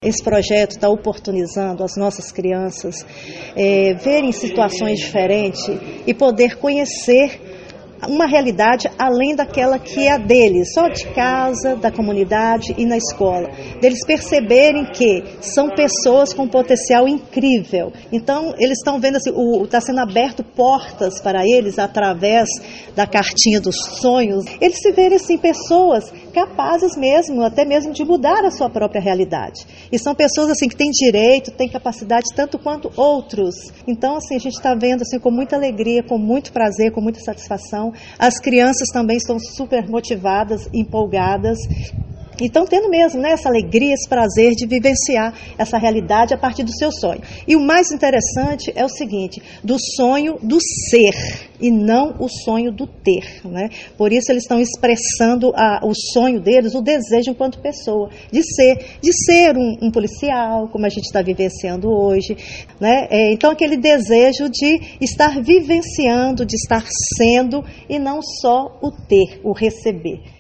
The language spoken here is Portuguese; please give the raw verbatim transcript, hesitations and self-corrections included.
esse projeto está oportunizando as nossas crianças é, verem situações diferentes e poder conhecer uma realidade além daquela que é a deles, só de casa, da comunidade e na escola. Deles perceberem que são pessoas com potencial incrível. Então, eles estão vendo assim, está sendo aberto portas para eles através da cartinha dos sonhos. Eles se verem assim, pessoas capazes mesmo, até mesmo de mudar a sua própria realidade. E são pessoas assim que têm direito, têm capacidade tanto quanto outros. Então, assim, a gente está vendo assim com muita alegria, com muito prazer, com muita satisfação. As crianças também estão super motivadas, empolgadas. E estão tendo mesmo, né, essa alegria, esse prazer de vivenciar essa realidade a partir do seu sonho. E o mais interessante é o seguinte, do sonho do ser e não o sonho do ter, né? Por isso eles estão expressando a, o sonho deles, o desejo enquanto pessoa, de ser, de ser um, um policial, como a gente está vivenciando hoje, né? É, então aquele desejo de estar vivenciando, de estar sendo e não só o ter, o receber.